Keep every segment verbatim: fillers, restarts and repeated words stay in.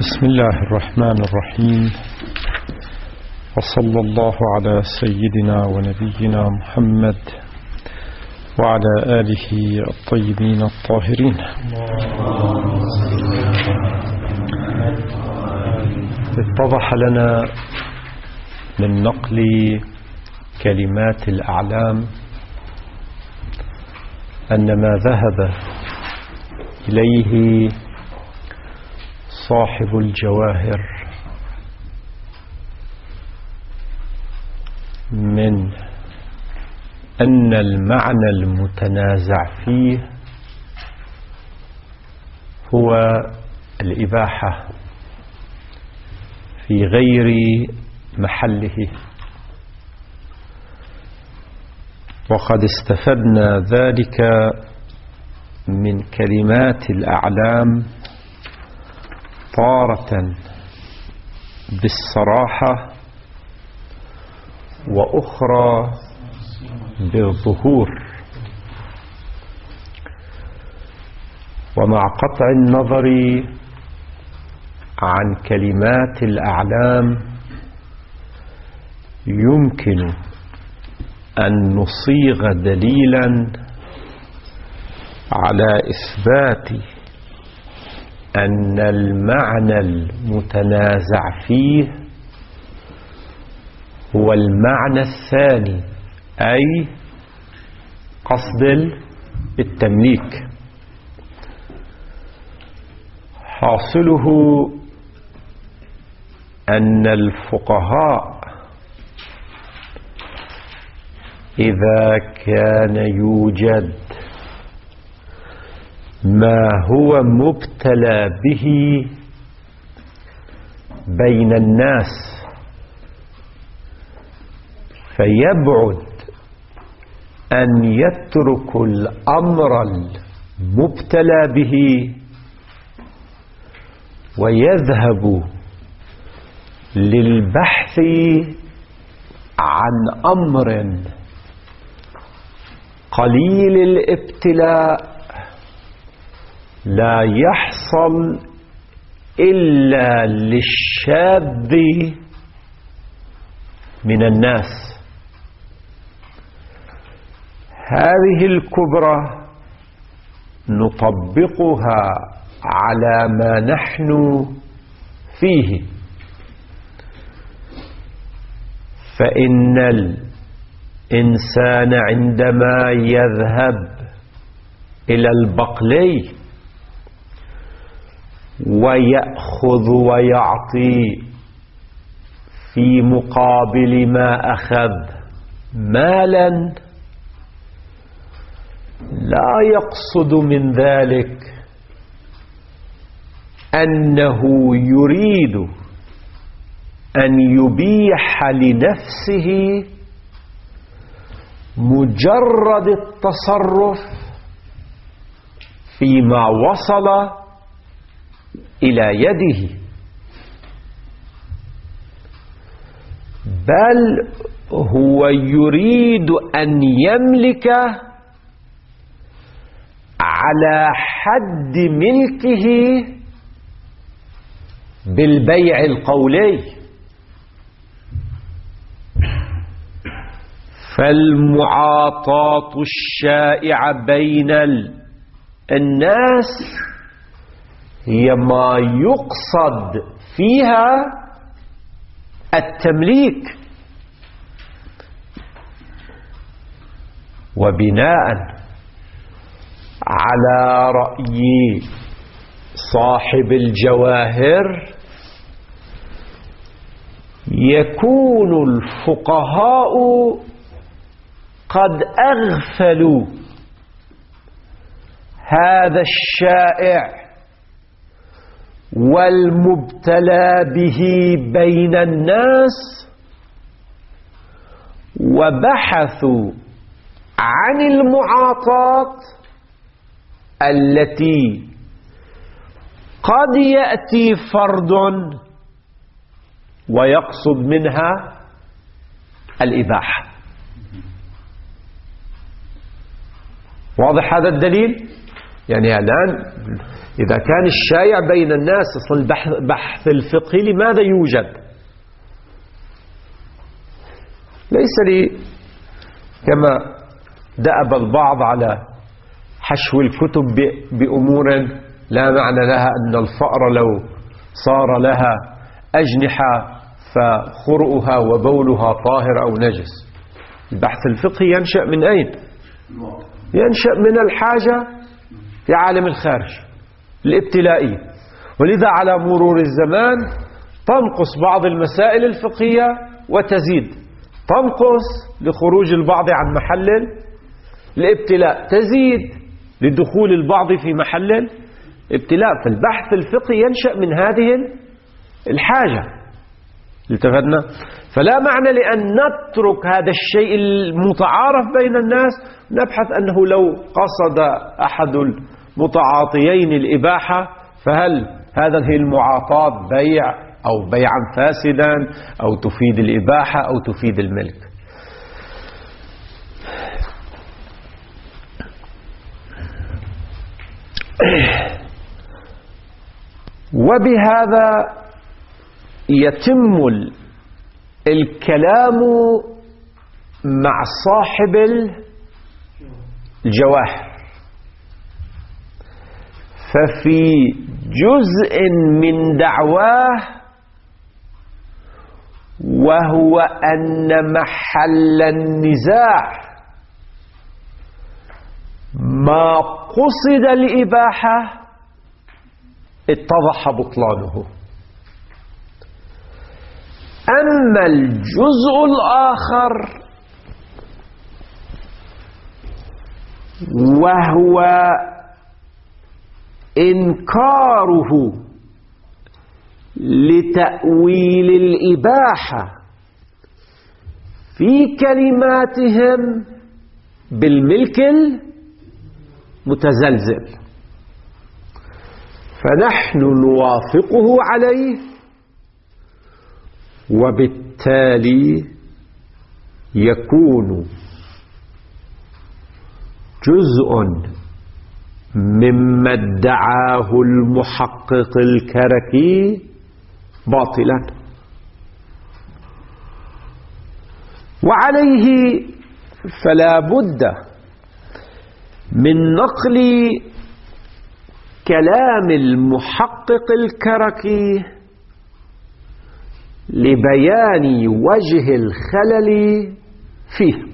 بسم الله الرحمن الرحيم، وصلى الله على سيدنا ونبينا محمد وعلى آله الطيبين الطاهرين. اتضح لنا من نقل كلمات الأعلام أن ما ذهب إليه صاحب الجواهر من أن المعنى المتنازع فيه هو الإباحة في غير محله، وقد استفدنا ذلك من كلمات الأعلام طارة بالصراحة وأخرى بالظهور، ومع قطع النظر عن كلمات الأعلام يمكن أن نصيغ دليلا على إثبات أن المعنى المتنازع فيه هو المعنى الثاني، أي قصد التمليك. حاصله أن الفقهاء إذا كان يوجد ما هو مبتلى به بين الناس فيبعد أن يترك الأمر المبتلى به ويذهب للبحث عن أمر قليل الابتلاء لا يحصل إلا للشاذ من الناس. هذه الكبرى نطبقها على ما نحن فيه، فإن الإنسان عندما يذهب إلى البقلي ويأخذ ويعطي في مقابل ما أخذ مالا، لا يقصد من ذلك أنه يريد أن يبيح لنفسه مجرد التصرف فيما وصل إلى يده، بل هو يريد أن يملك على حد ملكه بالبيع القولي. فالمعاطاة الشائعة بين الناس هي ما يقصد فيها التمليك، وبناء على رأي صاحب الجواهر يكون الفقهاء قد أغفلوا هذا الشائع والمبتلى به بين الناس، وبحثوا عن المعاطاة التي قد يأتي فرد ويقصد منها الإباحة. واضح هذا الدليل؟ يعني الآن إذا كان الشائع بين الناس أصلا البحث الفقهي لماذا يوجد؟ ليس لي كما دأب البعض على حشو الكتب بأمور لا معنى لها، أن الفأر لو صار لها أجنحة فخرؤها وبولها طاهر أو نجس. البحث الفقهي ينشأ من أين؟ ينشأ من الحاجة في عالم الخارج الابتلائي، ولذا على مرور الزمان تنقص بعض المسائل الفقهية وتزيد، تنقص لخروج البعض عن محل الابتلاء، تزيد لدخول البعض في محل الابتلاء. فالبحث الفقهي ينشأ من هذه الحاجة. التفتنا؟ فلا معنى لأن نترك هذا الشيء المتعارف بين الناس نبحث أنه لو قصد أحد المتعاطيين الإباحة فهل هذه المعاطاة بيع أو بيعا فاسدا أو تفيد الإباحة أو تفيد الملك. وبهذا يتم الكلام مع صاحب الجواهر. ففي جزء من دعواه وهو أن محل النزاع ما قصد الإباحة اتضح بطلانه. أما الجزء الآخر وهو إنكاره لتأويل الإباحة في كلماتهم بالملك المتزلزل، فنحن نوافقه عليه، وبالتالي يكون جزء مما ادعاه المحقق الكركي باطلا. وعليه فلا بد من نقل كلام المحقق الكركي لبيان وجه الخلل فيه،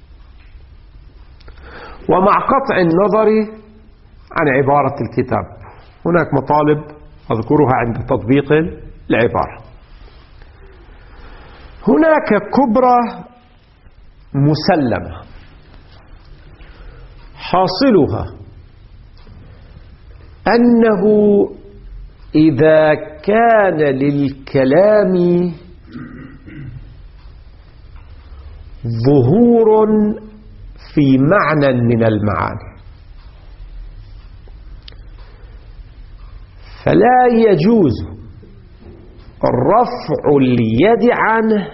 ومع قطع النظر عن عبارة الكتاب. هناك مطالب أذكرها عند تطبيق العبارة. هناك كبرى مسلمة حاصلها أنه إذا كان للكلام ظهور في معنى من المعاني فلا يجوز رفع اليد عنه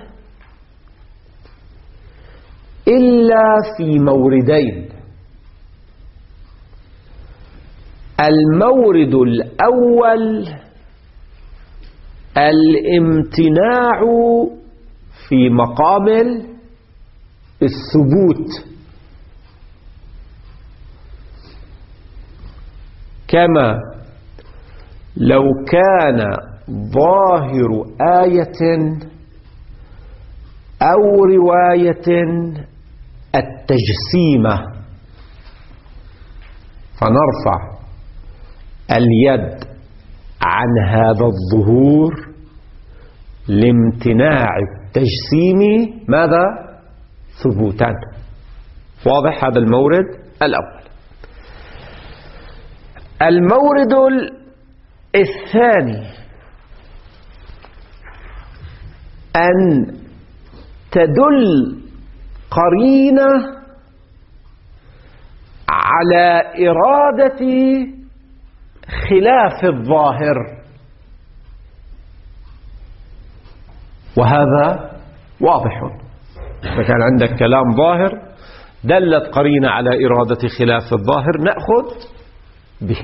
إلا في موردين. المورد الأول الامتناع في مقام الثبوت، كما لو كان ظاهر آية أو رواية التجسيمة فنرفع اليد عن هذا الظهور لامتناع التجسيم ماذا؟ ثبوتا. واضح هذا المورد الأول. المورد الثاني أن تدل قرينة على إرادة خلاف الظاهر، وهذا واضح. إذا كان عندك كلام ظاهر دلت قرينة على إرادة خلاف الظاهر نأخذ به.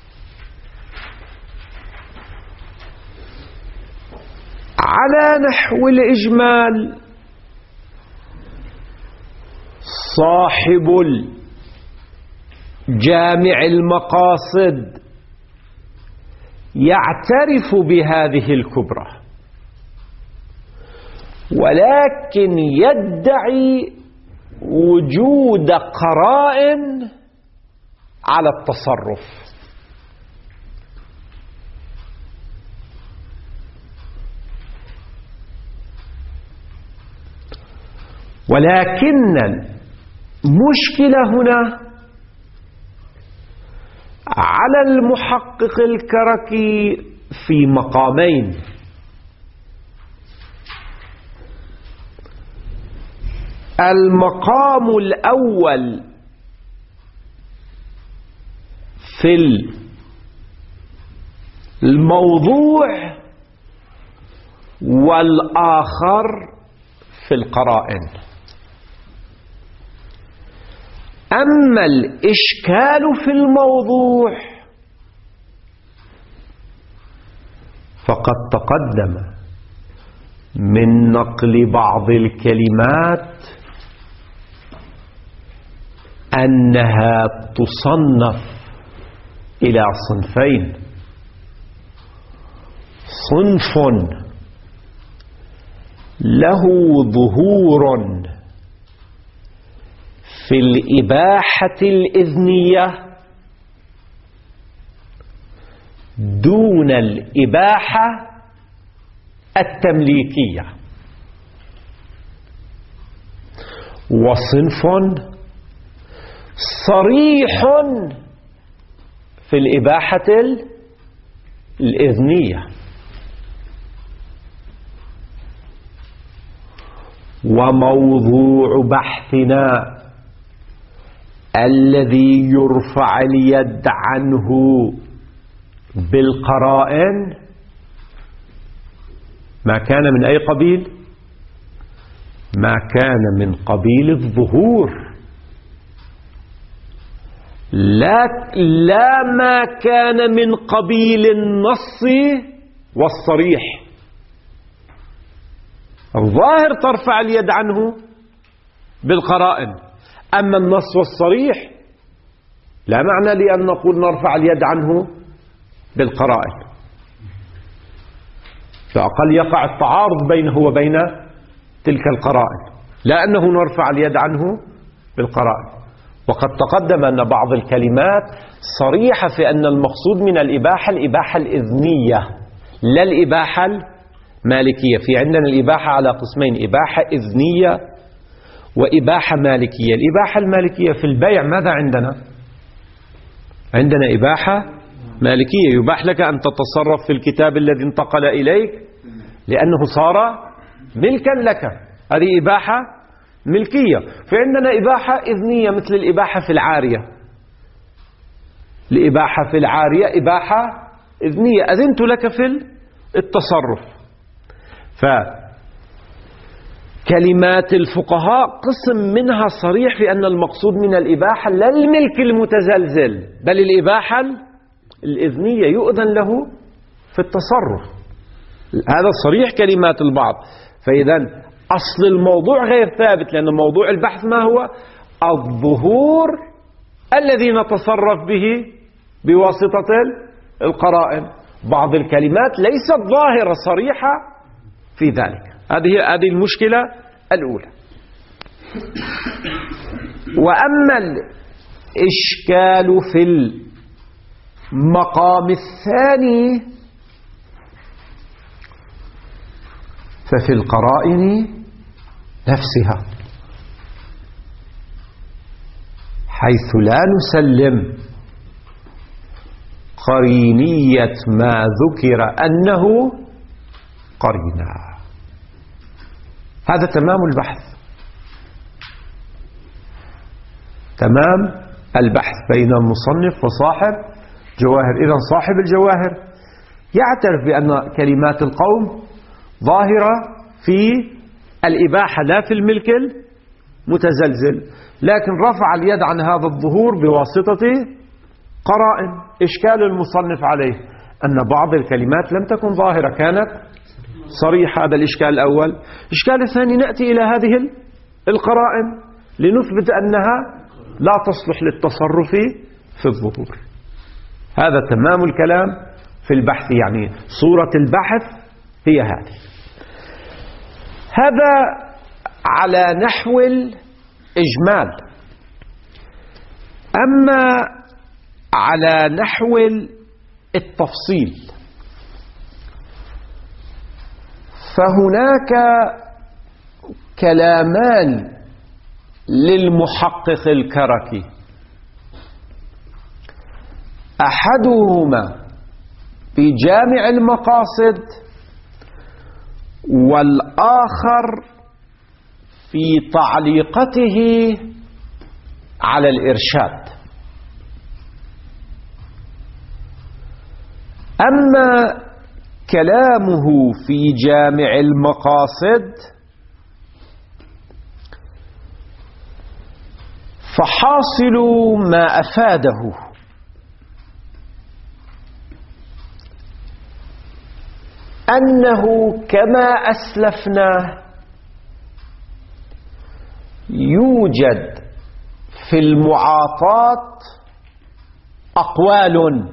على نحو الإجمال صاحب جامع المقاصد يعترف بهذه الكبرى، ولكن يدعي وجود قرائن على التصرف. ولكن المشكلة هنا على المحقق الكركي في مقامين: المقام الأول في الموضوع، والآخر في القرائن. أما الإشكال في الموضوع فقد تقدم من نقل بعض الكلمات أنها تصنف إلى صنفين: صنف له ظهور في الإباحة الإذنية دون الإباحة التمليكية، وصنف صريح في الإباحة الإذنية. وموضوع بحثنا الذي يرفع اليد عنه بالقرائن ما كان من أي قبيل؟ ما كان من قبيل الظهور، لا, لا ما كان من قبيل النص والصريح. الظاهر ترفع اليد عنه بالقرائن، أما النص والصريح لا معنى لأن نقول نرفع اليد عنه بالقرائن، فأقل يقع التعارض بينه وبين تلك القرائن، لا أنه نرفع اليد عنه بالقرائن. وقد تقدم أن بعض الكلمات صريحة في أن المقصود من الإباحة الإباحة الإذنية لا الإباحة المالكية. في عندنا الإباحة على قسمين: إباحة إذنية وإباحة مالكية. الإباحة المالكية في البيع ماذا عندنا؟ عندنا إباحة مالكية، يباح لك أن تتصرف في الكتاب الذي انتقل إليك لأنه صار ملكا لك، هذه إباحة ملكية. في عندنا إباحة إذنية مثل الإباحة في العارية. الإباحة في العارية إباحة إذنية، أذنت لك في التصرف. فكلمات الفقهاء قسم منها صريح في أن المقصود من الإباحة لا الملك المتزلزل بل الإباحة الإذنية، يؤذن له في التصرف. هذا صريح كلمات البعض. فإذا أصل الموضوع غير ثابت، لأن موضوع البحث ما هو؟ الظهور الذي نتصرف به بواسطة القرائن. بعض الكلمات ليست ظاهرة صريحة في ذلك. هذه هذه المشكلة الأولى. وأما الإشكال في المقام الثاني ففي القرائن نفسها، حيث لا نسلم قرينية ما ذكر أنه قرينة. هذا تمام البحث، تمام البحث بين المصنف وصاحب جواهر. إذن صاحب الجواهر يعترف بأن كلمات القوم ظاهرة في الإباحة لا في الملك المتزلزل، لكن رفع اليد عن هذا الظهور بواسطة قرائن. إشكال المصنف عليه أن بعض الكلمات لم تكن ظاهرة، كانت صريحة. هذا الإشكال الأول. الإشكال الثاني، نأتي إلى هذه القرائن لنثبت أنها لا تصلح للتصرف في الظهور. هذا تمام الكلام في البحث، يعني صورة البحث هي هذه. هذا على نحو الإجمال. أما على نحو التفصيل فهناك كلامان للمحقق الكركي، أحدهما في جامع المقاصد والآخر في تعليقته على الإرشاد. أما كلامه في جامع المقاصد فحاصل ما أفاده أنه كما أسلفنا يوجد في المعاطاة أقوال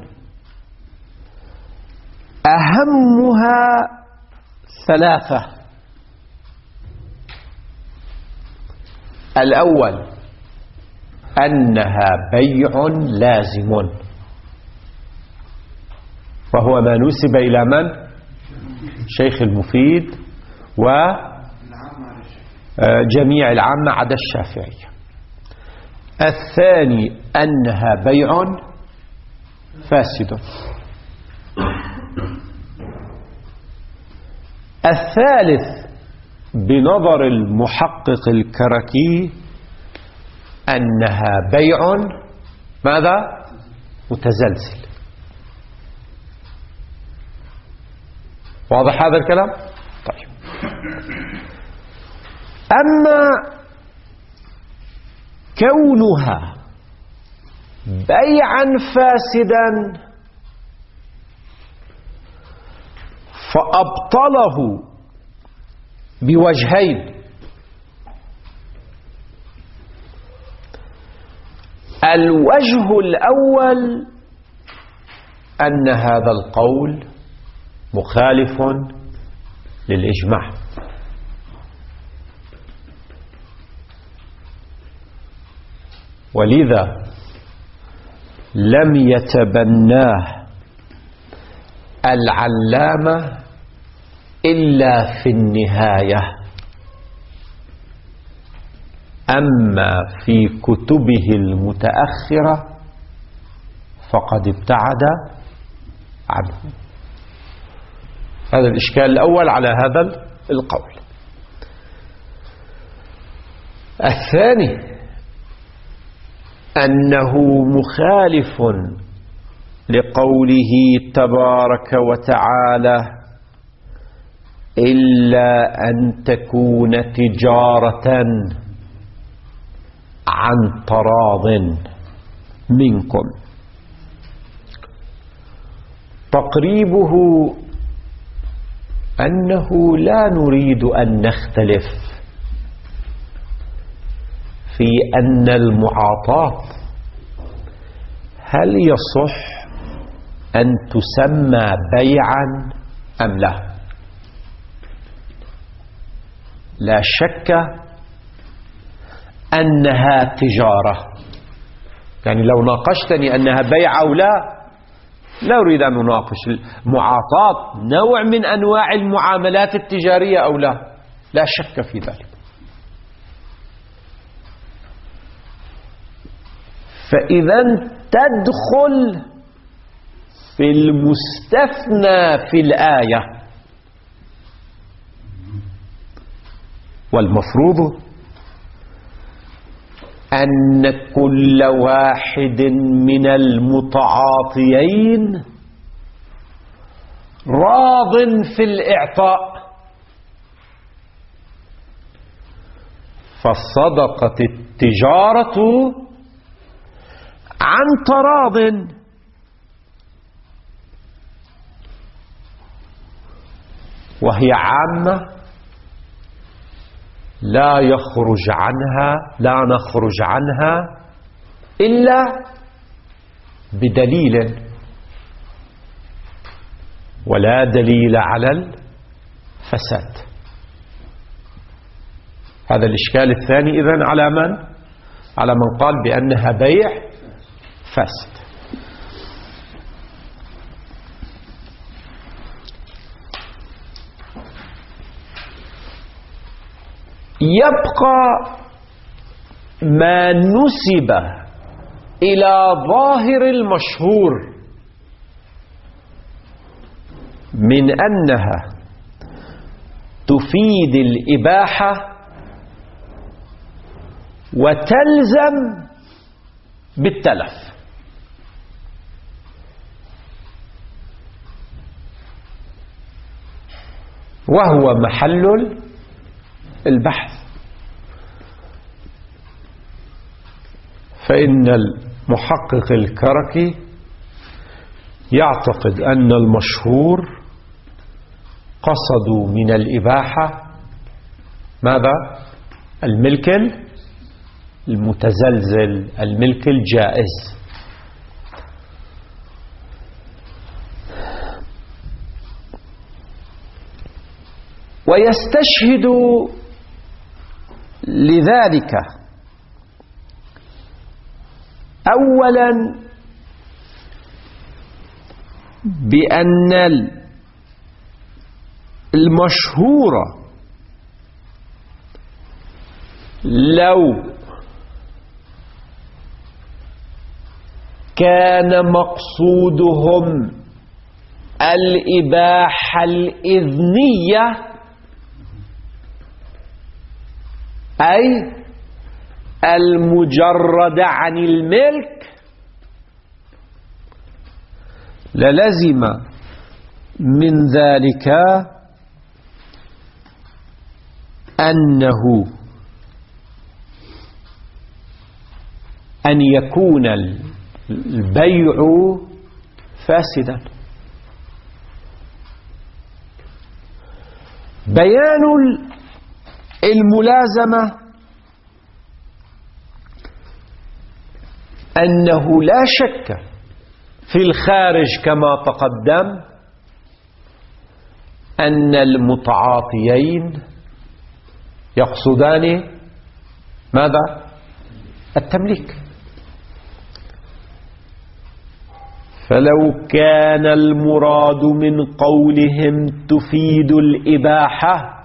أهمها ثلاثة. الأول أنها بيع لازم، وهو ما نسب إلى من؟ شيخ المفيد وجميع العامة عدا الشافعية. الثاني أنها بيع فاسد. الثالث بنظر المحقق الكركي أنها بيع ماذا؟ متزلزل. واضح هذا الكلام؟ طيب. أما كونها بيعا فاسدا فأبطله بوجهين. الوجه الأول أن هذا القول مخالف للإجماع، ولذا لم يتبناه العلامة إلا في النهاية. أما في كتبه المتأخرة فقد ابتعد عنه. هذا الإشكال الأول على هذا القول. الثاني أنه مخالف لقوله تبارك وتعالى إلا أن تكون تجارة عن تراض منكم. تقريبه أنه لا نريد أن نختلف في أن المعاطاة هل يصح أن تسمى بيعا أم لا. لا شك أنها تجارة، يعني لو ناقشتني أنها بيع أو لا لا أريد أن أناقش. المعاطاة نوع من أنواع المعاملات التجارية أو لا، لا شك في ذلك. فإذا تدخل في المستثنى في الآية، والمفروض أن كل واحد من المتعاطيين راض في الإعطاء. فالصدقة التجارة عن تراض وهي عامة لا يخرج عنها لا نخرج عنها إلا بدليل، ولا دليل على الفساد. هذا الإشكال الثاني إذن على من؟ على من قال بأنها بيع فاسد. يبقى ما نسب إلى ظاهر المشهور من أنها تفيد الإباحة وتلزم بالتلف. وهو محل البحث. فإن المحقق الكركي يعتقد أن المشهور قصدوا من الإباحة ماذا؟ الملك المتزلزل، الملك الجائز. ويستشهد لذلك أولا بأن المشهور لو كان مقصودهم الإباحة الإذنية أي المجرد عن الملك للزم من ذلك أنه أن يكون البيع فاسدا. بيان الملازمة أنه لا شك في الخارج كما تقدم أن المتعاطيين يقصدان ماذا؟ التمليك. فلو كان المراد من قولهم تفيد الإباحة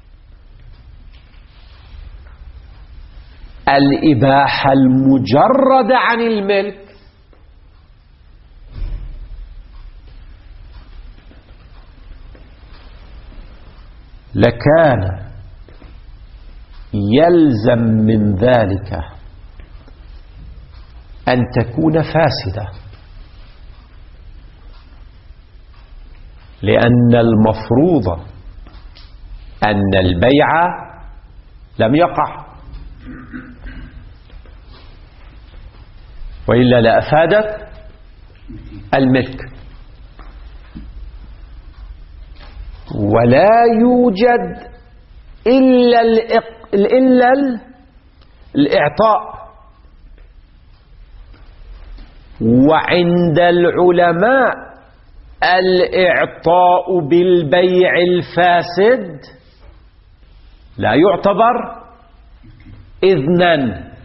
الإباحة المجردة عن الملك لكان يلزم من ذلك أن تكون فاسدة، لأن المفروض أن البيع لم يقع، وإلا لأفادت الملك. ولا يوجد إلا إلا الإعطاء. وعند العلماء الإعطاء بالبيع الفاسد لا يعتبر إذنا.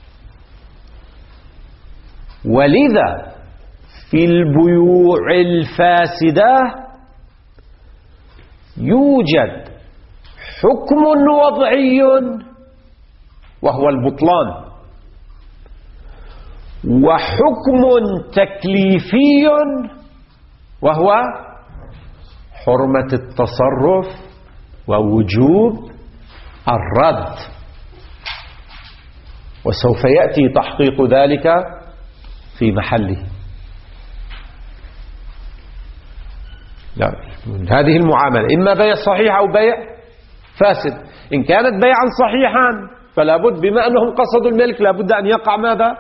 ولذا في البيوع الفاسدة يوجد حكم وضعي وهو البطلان، وحكم تكليفي وهو حرمة التصرف ووجوب الرد. وسوف يأتي تحقيق ذلك في محله. لا، هذه المعاملة إما بيع صحيح أو بيع فاسد. إن كانت بيعا صحيحا فلا بد، بما أنهم قصدوا الملك لا بد أن يقع ماذا؟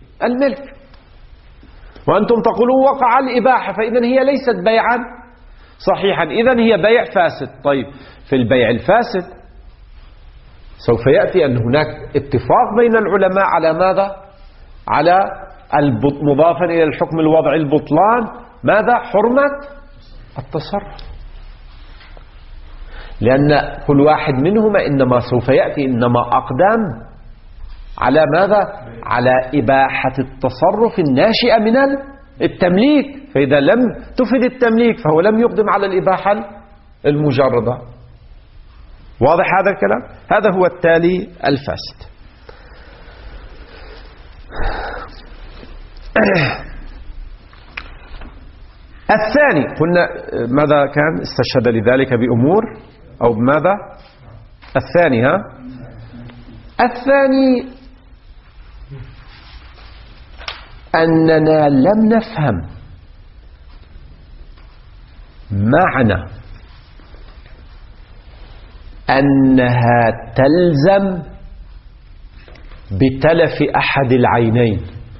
الملك. وأنتم تقولون وقع الإباحة، فإذن هي ليست بيعا صحيحا، إذن هي بيع فاسد. طيب في البيع الفاسد سوف يأتي أن هناك اتفاق بين العلماء على ماذا؟ على مضافا إلى الحكم الوضعي البطلان ماذا؟ حرمة التصرف، لأن كل واحد منهما إنما سوف يأتي إنما أقدم على ماذا؟ على إباحة التصرف الناشئة من التمليك، فإذا لم تفد التمليك فهو لم يقدم على الإباحة المجردة. واضح هذا الكلام؟ هذا هو التالي الفاسد. الثاني قلنا ماذا كان؟ استشهد لذلك بأمور أو بماذا؟ الثاني ها؟ الثاني أننا لم نفهم معنى أنها تلزم بتلف أحد العينين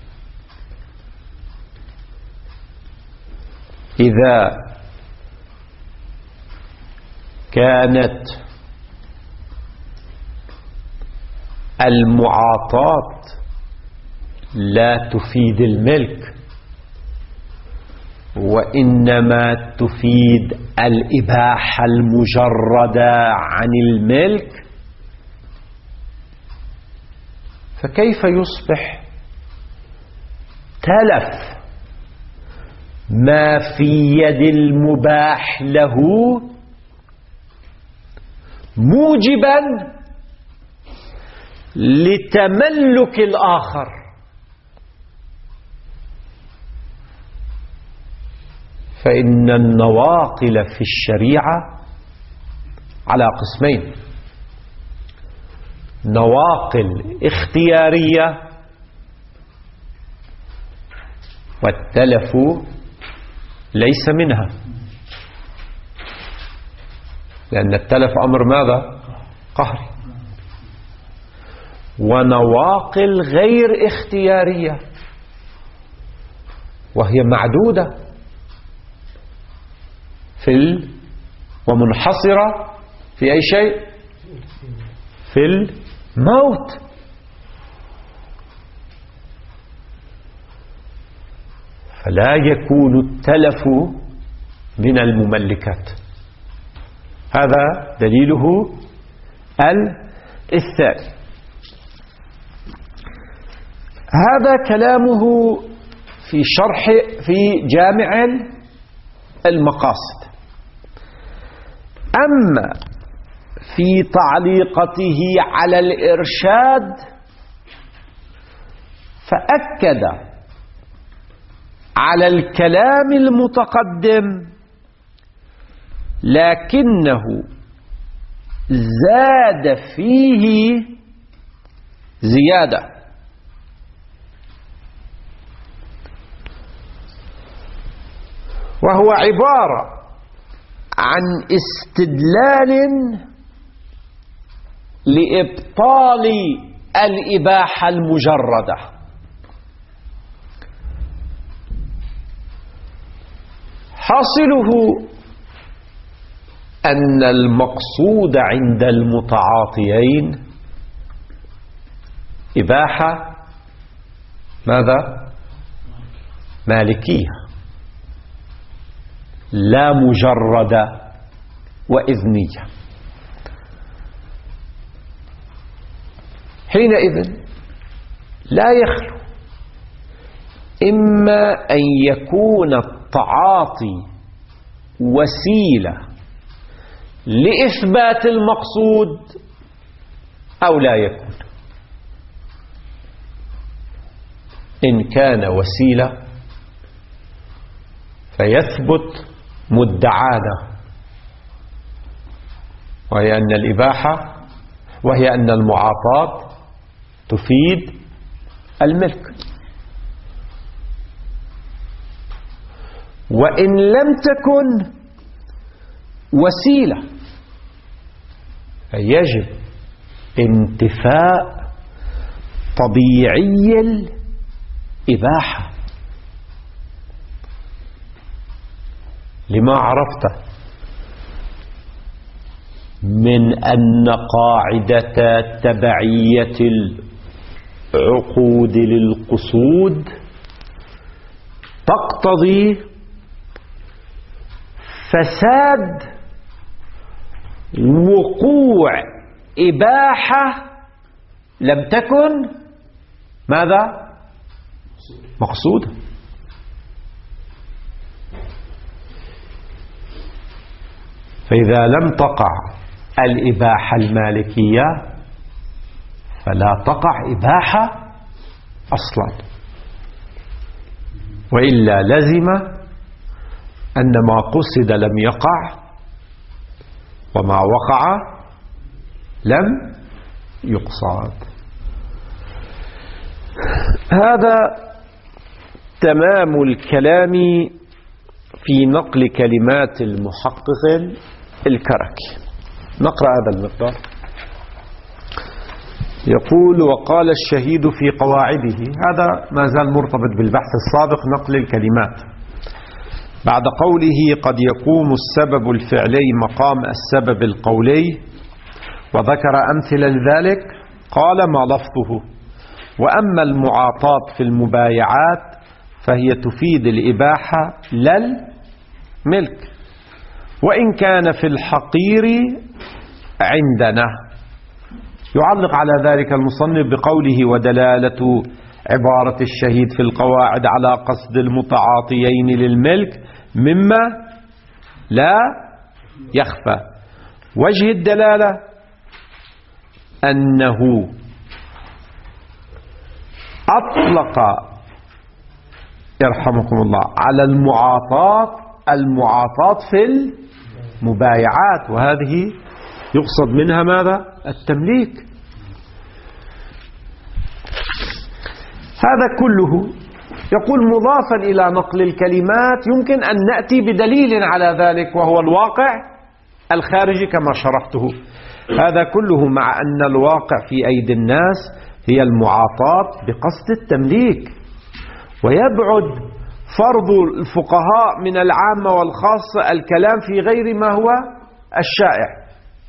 إذا كانت المعاطاة لا تفيد الملك وإنما تفيد الإباحة المجردة عن الملك، فكيف يصبح تلف ما في يد المباح له موجبا لتملك الآخر؟ فإن النواقل في الشريعة على قسمين: نواقل اختيارية والتلف ليس منها، لأن التلف أمر ماذا؟ قهري. ونواقل غير اختيارية وهي معدودة في ال... ومنحصرة في أي شيء؟ في الموت. فلا يكون التلف من المملكات. هذا دليله الثاني. هذا كلامه في شرح في جامع المقاصد. أما في تعليقته على الإرشاد فأكد على الكلام المتقدم، لكنه زاد فيه زيادة، وهو عبارة عن استدلال لإبطال الإباحة المجردة. حاصله أن المقصود عند المتعاطيين إباحة ماذا؟ مالكية لا مجردة وإذنية. حينئذ لا يخلو إما أن يكون التعاطي وسيلة لإثبات المقصود أو لا يكون. إن كان وسيلة فيثبت مدعانا، وهي أن الإباحة وهي أن المعاطاة تفيد الملك. وإن لم تكن وسيلة فيجب انتفاء طبيعي الإباحة. لما عرفت من أن قاعدة تبعية العقود للقصود تقتضي فساد وقوع إباحة لم تكن ماذا؟ مقصودة. فإذا لم تقع الإباحة المالكية فلا تقع إباحة أصلا، وإلا لزم أن ما قصد لم يقع وما وقع لم يقصد. هذا تمام الكلام في نقل كلمات المحقق الكركي. نقرأ هذا المقدار. يقول: وقال الشهيد في قواعده. هذا ما زال مرتبط بالبحث السابق، نقل الكلمات. بعد قوله: قد يقوم السبب الفعلي مقام السبب القولي، وذكر أمثلة لذلك، قال: ما لفظه. وأما المعاطاة في المبايعات فهي تفيد الإباحة لا الملك، وإن كان في الحقير عندنا. يعلق على ذلك المصنف بقوله: ودلالة عبارة الشهيد في القواعد على قصد المتعاطيين للملك مما لا يخفى. وجه الدلالة أنه أطلق يرحمكم الله على المعاطاة المعاطاة في المبايعات، وهذه يقصد منها ماذا؟ التمليك. هذا كله يقول مضافا إلى نقل الكلمات يمكن أن نأتي بدليل على ذلك، وهو الواقع الخارجي كما شرحته. هذا كله مع أن الواقع في أيدي الناس هي المعاطاة بقصد التمليك، ويبعد فرض الفقهاء من العامة والخاصة الكلام في غير ما هو الشائع.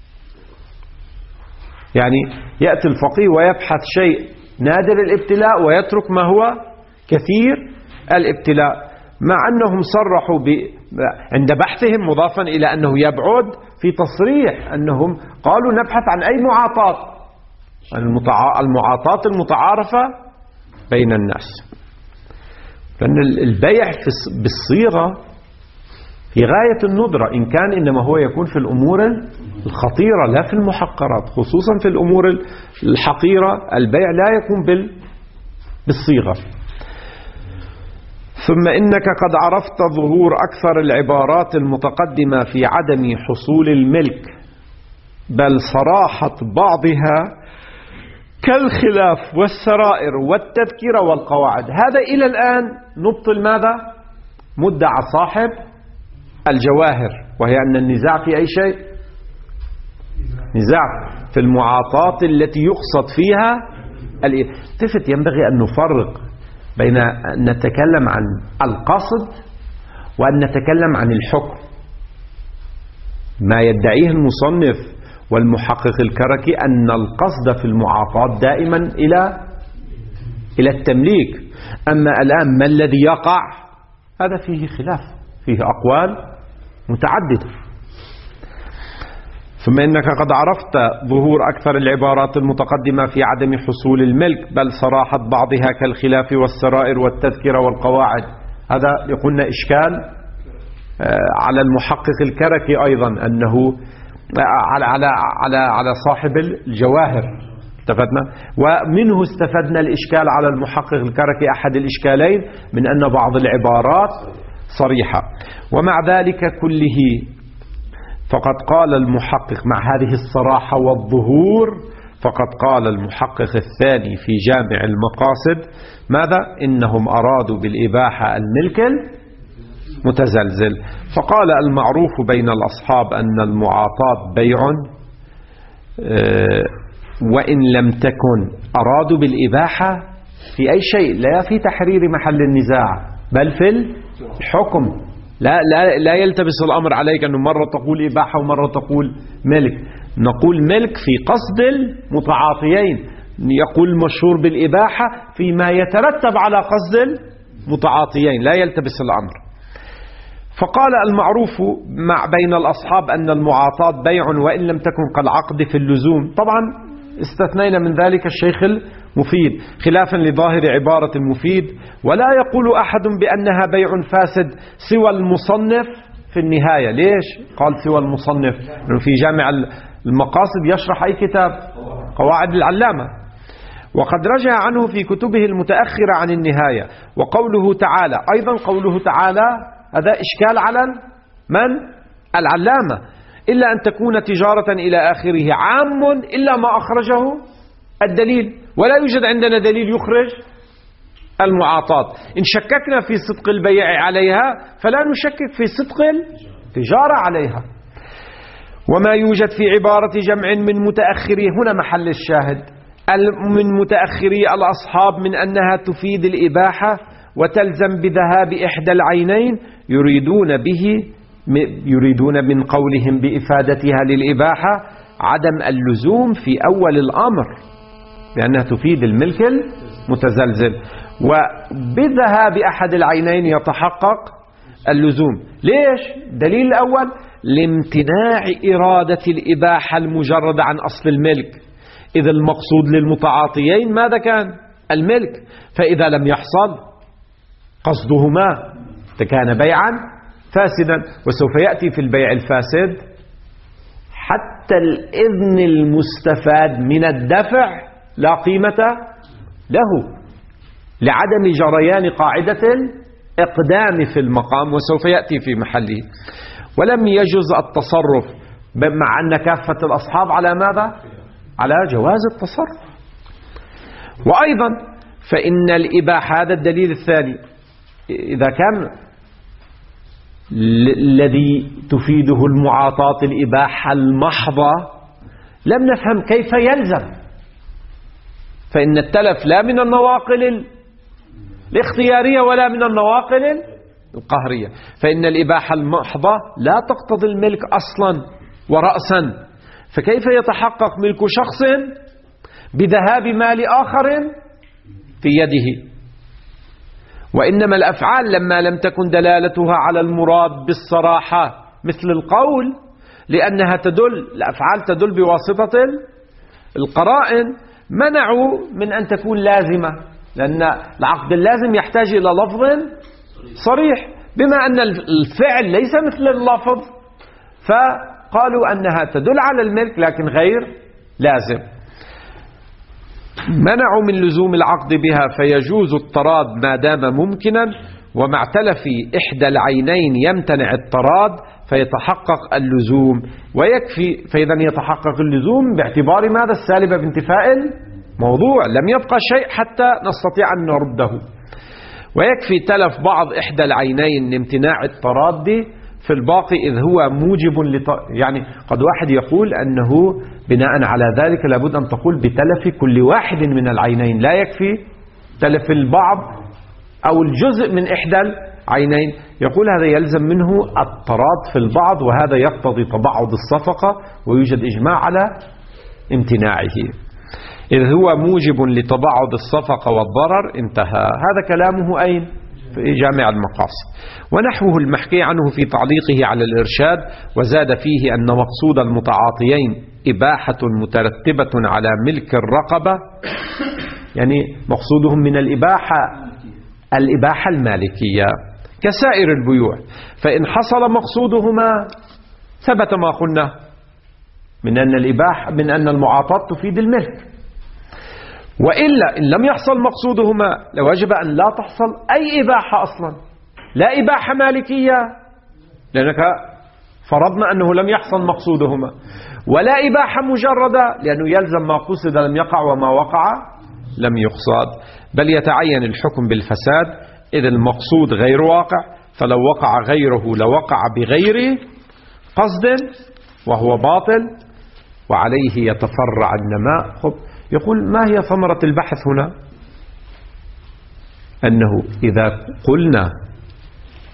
يعني يأتي الفقيه ويبحث شيء نادر الابتلاء ويترك ما هو كثير الابتلاء، مع أنهم صرحوا ب... عند بحثهم مضافا إلى أنه يبعد في تصريح أنهم قالوا نبحث عن أي معاطاة، المتع... المعاطاة المتعارفة بين الناس. لأن البيع بالصيغة في غاية الندرة، إن كان إنما هو يكون في الأمور الخطيرة لا في المحقرات، خصوصا في الأمور الحقيرة البيع لا يكون بال... بالصيغة. ثم إنك قد عرفت ظهور أكثر العبارات المتقدمة في عدم حصول الملك، بل صراحة بعضها كالخلاف والسرائر والتذكرة والقواعد. هذا إلى الآن نبطل ماذا؟ مدعى صاحب الجواهر، وهي أن النزاع في أي شيء؟ نزاع في المعاطاة التي يقصد فيها التفت. ينبغي أن نفرق بين أن نتكلم عن القصد وأن نتكلم عن الحكم. ما يدعيه المصنف والمحقق الكركي أن القصد في المعاطاة دائما إلى إلى التمليك. أما الآن ما الذي يقع؟ هذا فيه خلاف، فيه أقوال متعددة. ثم إنك قد عرفت ظهور أكثر العبارات المتقدمة في عدم حصول الملك، بل صراحة بعضها كالخلاف والسرائر والتذكرة والقواعد. هذا يقولنا إشكال على المحقق الكركي أيضا، أنه على على على على صاحب الجواهر استفدنا، ومنه استفدنا الإشكال على المحقق الكركي أحد الإشكالين من أن بعض العبارات صريحة. ومع ذلك كله فقد قال المحقق مع هذه الصراحة والظهور، فقد قال المحقق الثاني في جامع المقاصد ماذا؟ إنهم أرادوا بالإباحة الملك متزلزل. فقال المعروف بين الأصحاب أن المعاطاة بيع، وإن لم تكن أرادوا بالإباحة في أي شيء، لا في تحرير محل النزاع بل في الحكم. لا, لا, لا يلتبس الأمر عليك أنه مرة تقول إباحة ومرة تقول ملك. نقول ملك في قصد المتعاطيين، يقول المشهور بالإباحة فيما يترتب على قصد المتعاطيين، لا يلتبس الأمر. فقال المعروف مع بين الأصحاب أن المعاطاة بيع وإن لم تكن كالعقد في اللزوم. طبعا استثنينا من ذلك الشيخ المفيد خلافا لظاهر عبارة المفيد. ولا يقول أحد بأنها بيع فاسد سوى المصنف في النهاية. ليش قال سوى المصنف؟ لأنه في جامع المقاصد يشرح أي كتاب، قواعد العلامة، وقد رجع عنه في كتبه المتأخرة عن النهاية. وقوله تعالى أيضا، قوله تعالى هذا إشكال على من؟ العلامة. إلا أن تكون تجارة إلى آخره عام إلا ما أخرجه الدليل، ولا يوجد عندنا دليل يخرج المعاطاة. إن شككنا في صدق البيع عليها فلا نشكك في صدق التجارة عليها. وما يوجد في عبارة جمع من متأخري، هنا محل الشاهد، من متأخري الأصحاب من أنها تفيد الإباحة وتلزم بذهاب إحدى العينين، يريدون به يريدون من قولهم بإفادتها للإباحة عدم اللزوم في أول الأمر، لأنها تفيد الملك المتزلزل، وبذهاب أحد العينين يتحقق اللزوم. ليش؟ دليل الأول لامتناع إرادة الإباحة المجردة عن أصل الملك، إذا المقصود للمتعاطيين ماذا كان؟ الملك، فإذا لم يحصل قصدهما كان بيعا فاسدا. وسوف يأتي في البيع الفاسد حتى الإذن المستفاد من الدفع لا قيمة له لعدم جريان قاعدة الإقدام في المقام، وسوف يأتي في محله. ولم يجوز التصرف، مع أن كافة الأصحاب على ماذا؟ على جواز التصرف. وأيضا فإن الإباحة، هذا الدليل الثاني، إذا كان الذي تفيده المعاطاة الإباحة المحضة لم نفهم كيف يلزم، فإن التلف لا من النواقل الاختيارية ولا من النواقل القهرية، فإن الإباحة المحضة لا تقتضي الملك أصلا ورأسا، فكيف يتحقق ملك شخص بذهاب مال آخر في يده؟ وإنما الأفعال لما لم تكن دلالتها على المراد بالصراحة مثل القول، لأنها تدل، الأفعال تدل بواسطة القرائن، منعوا من أن تكون لازمة، لأن العقد اللازم يحتاج إلى لفظ صريح، بما أن الفعل ليس مثل اللفظ فقالوا أنها تدل على الملك لكن غير لازم. منعوا من لزوم العقد بها، فيجوز الطراد ما دام ممكنا، ومع تلف إحدى العينين يمتنع الطراد فيتحقق اللزوم ويكفي. فإذا يتحقق اللزوم باعتبار ماذا؟ السالبة بانتفاء الموضوع، لم يبقى شيء حتى نستطيع أن نرده. ويكفي تلف بعض إحدى العينين لامتناع التراد في الباقي، إذ هو موجب لط... يعني قد واحد يقول أنه بناء على ذلك لابد أن تقول بتلف كل واحد من العينين، لا يكفي تلف البعض أو الجزء من إحدى العينين. يقول هذا يلزم منه التراد في البعض، وهذا يقتضي تبعض الصفقة، ويوجد إجماع على امتناعه، إذ هو موجب لتبعض الصفقة والضرر. انتهى. هذا كلامه أين؟ في جامع المقاصد. ونحوه المحكي عنه في تعليقه على الإرشاد، وزاد فيه أن مقصود المتعاطيين إباحة مترتبة على ملك الرقبة، يعني مقصودهم من الإباحة الإباحة المالكية كسائر البيوع، فإن حصل مقصودهما ثبت ما قلنا من أن الإباحة من أن المعاطاة تفيد الملك. وإلا إن لم يحصل مقصودهما لوجب أن لا تحصل أي إباحة أصلا، لا إباحة مالكية لأنك فرضنا أنه لم يحصل مقصودهما، ولا إباحة مجردة لأنه يلزم ما قصد لم يقع وما وقع لم يقصد، بل يتعين الحكم بالفساد إذ المقصود غير واقع، فلو وقع غيره لوقع بغير قصد وهو باطل وعليه يتفرع النماء. خب يقول ما هي ثمرة البحث هنا؟ أنه إذا قلنا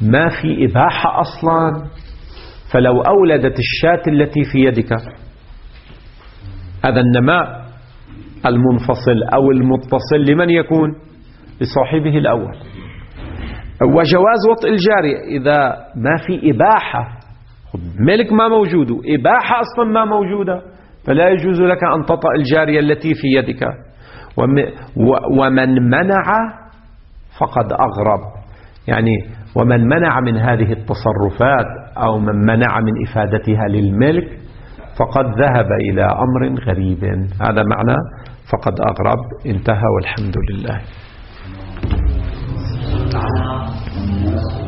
ما في إباحة أصلا، فلو أولدت الشاة التي في يدك، هذا النماء المنفصل أو المتصل لمن يكون؟ لصاحبه الأول. وجواز وطئ الجارية إذا ما في إباحة، ملك ما موجود، إباحة أصلا ما موجودة، فلا يجوز لك أن تطأ الجارية التي في يدك. ومن منع فقد أغرب، يعني ومن منع من هذه التصرفات أو من منع من إفادتها للملك فقد ذهب إلى أمر غريب. هذا معنى فقد أغرب. انتهى والحمد لله.